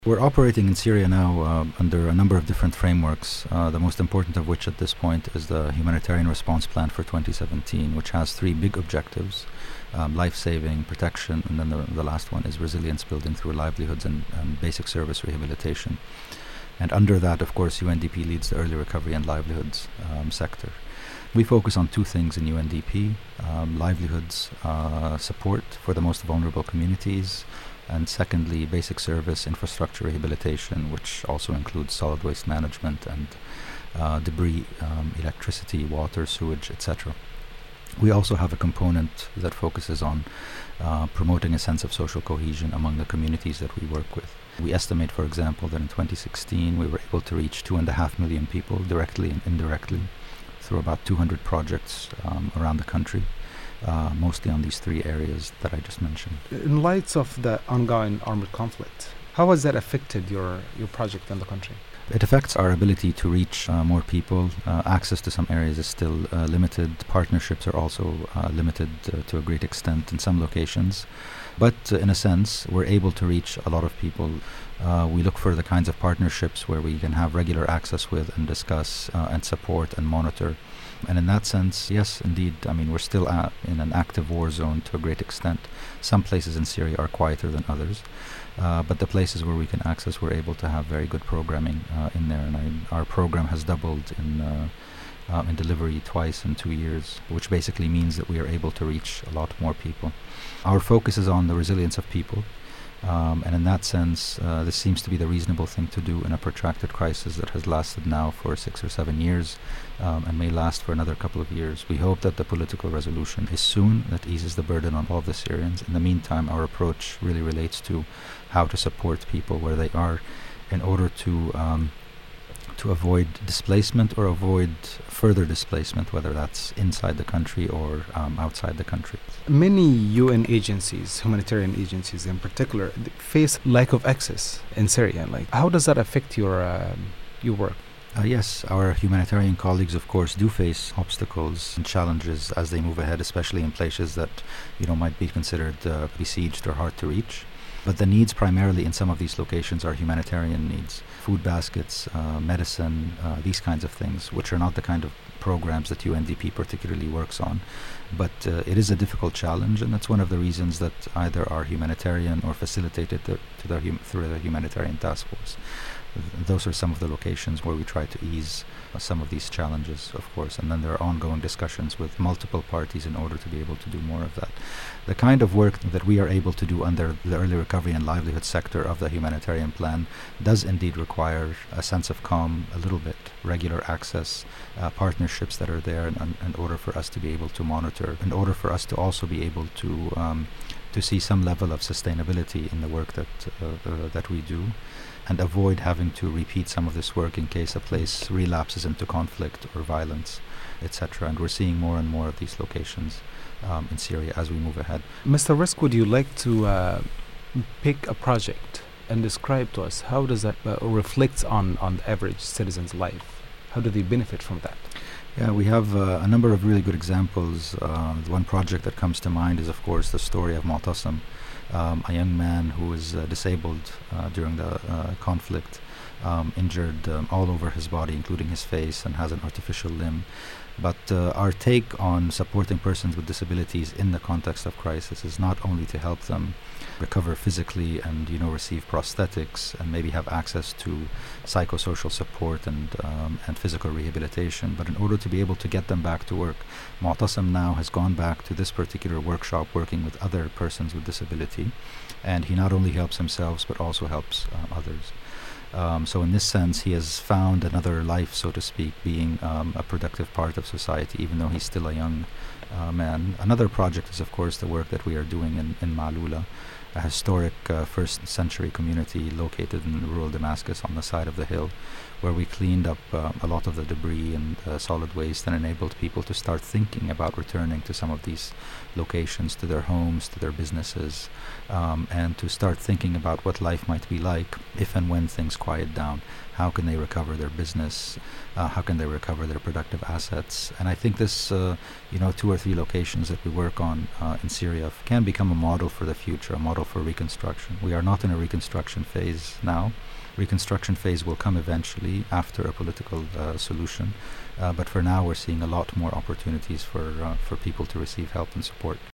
We're operating in Syria now under a number of different frameworks, the most important of which at this point is the Humanitarian Response Plan for 2017, which has three big objectives: life-saving, protection, and then the last one is resilience building through livelihoods and basic service rehabilitation. And under that, of course, UNDP leads the early recovery and livelihoods sector. We focus on two things in UNDP: livelihoods support for the most vulnerable communities, and secondly, basic service infrastructure rehabilitation, which also includes solid waste management and debris, electricity, water, sewage, etc. We also have a component that focuses on promoting a sense of social cohesion among the communities that we work with. We estimate, for example, that in 2016 we were able to reach 2.5 million people directly and indirectly through about 200 projects around the country. Mostly on these three areas that I just mentioned. In light of the ongoing armed conflict, how has that affected your project in the country? It affects our ability to reach more people. Access to some areas is still limited. Partnerships are also limited to a great extent in some locations. But in a sense, we're able to reach a lot of people. We look for the kinds of partnerships where we can have regular access with and discuss and support and monitor. And in that sense, yes, indeed, I mean, we're still in an active war zone to a great extent. Some places in Syria are quieter than others, but the places where we can access, we're able to have very good programming in there. And our program has doubled in delivery twice in 2 years, which basically means that we are able to reach a lot more people. Our focus is on the resilience of people. And in that sense, this seems to be the reasonable thing to do in a protracted crisis that has lasted now for 6 or 7 years and may last for another couple of years. We hope that the political resolution is soon, that eases the burden on all of the Syrians. In the meantime, our approach really relates to how to support people where they are in order to avoid displacement or avoid further displacement, whether that's inside the country or outside the country. Many UN agencies, humanitarian agencies in particular, face lack of access in Syria. Like, how does that affect your work? Yes, our humanitarian colleagues, of course, do face obstacles and challenges as they move ahead, especially in places that might be considered besieged or hard to reach. But the needs primarily in some of these locations are humanitarian needs: food baskets, medicine, these kinds of things, which are not the kind of programs that UNDP particularly works on. But it is a difficult challenge, and that's one of the reasons that either are humanitarian or facilitated through the humanitarian task force. Those are some of the locations where we try to ease some of these challenges, of course, and then there are ongoing discussions with multiple parties in order to be able to do more of that. The kind of work that we are able to do under the early recovery and livelihood sector of the humanitarian plan does indeed require a sense of calm, a little bit, regular access, partnerships that are there in order for us to be able to monitor, in order for us to also be able to see some level of sustainability in the work that we do, and avoid having to repeat some of this work in case a place relapses into conflict or violence, etc. And we're seeing more and more of these locations in Syria as we move ahead. Mr. Risk, would you like to pick a project and describe to us how does that reflect on the average citizen's life? How do they benefit from that? Yeah, we have a number of really good examples. One project that comes to mind is, of course, the story of Mu'tasim, a young man who was disabled during the conflict, injured all over his body, including his face, and has an artificial limb. But our take on supporting persons with disabilities in the context of crisis is not only to help them recover physically and receive prosthetics and maybe have access to psychosocial support and physical rehabilitation, but in order to be able to get them back to work. Mu'tasim now has gone back to this particular workshop working with other persons with disability, and he not only helps himself but also helps others. So in this sense, he has found another life, so to speak, being a productive part of society, even though he's still a young man. Another project is, of course, the work that we are doing in Ma'loula, a historic first century community located in rural Damascus on the side of the hill, where we cleaned up a lot of the debris and solid waste and enabled people to start thinking about returning to some of these locations, to their homes, to their businesses, and to start thinking about what life might be like if and when things quiet down. How can they recover their business? How can they recover their productive assets? And I think this, 2 or 3 locations that we work on in Syria can become a model for the future, a model model for reconstruction. We are not in a reconstruction phase now. Reconstruction phase will come eventually after a political solution, but for now we're seeing a lot more opportunities for people to receive help and support.